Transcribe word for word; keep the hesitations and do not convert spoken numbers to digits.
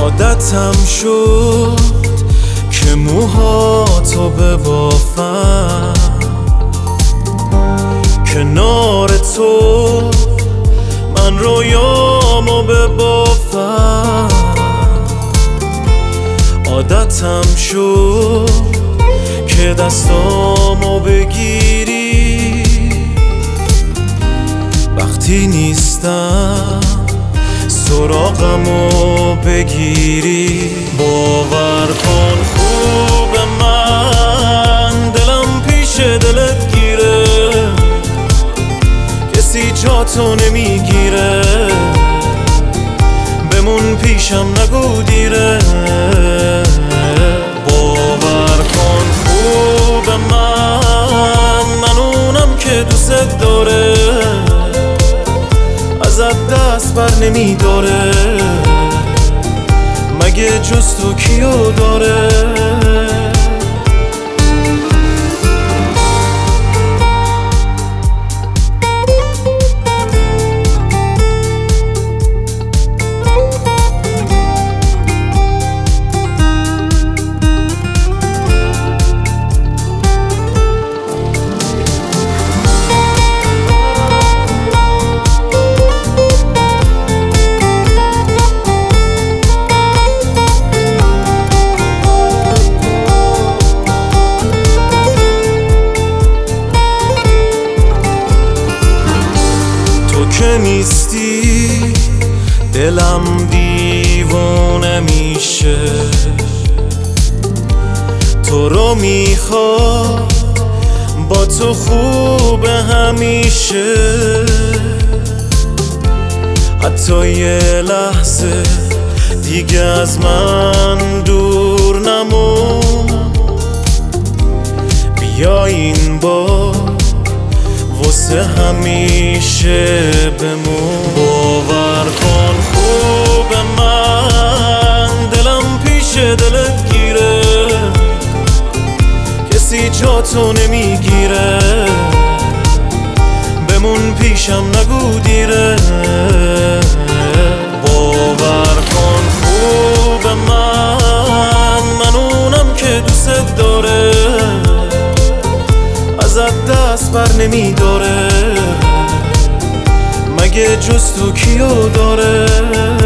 عادتم شد که موهاتو ببافم، کنار تو من رویامو ببافم. عادتم شد که دستامو بگیری وقتی نیستم، سراغمو بگیری. باور کن خوب من دلم پیش دلت گیره، کسی جاتو نمیگیره. بمون پیشم نگو دیره. باور کن خوب من، من اونم که دوست داره، ازت دست بر نمی داره. مگه جز تو کیو داره؟ که نیستی دلم دیوانه میشه، تو رو میخواد با تو خوب همیشه. حتی یه لحظه دیگه از من دور نمون، بیا این بار واسه همیشه بمون. باور کن خوب من دلم پیش دلت گیره، کسی جاتو نمیگیره. بمون پیشم نگو دیره. باور کن خوب من، من اونم که دوست داره، ازت دست بر نمی داره. مگه جز تو کیو داره؟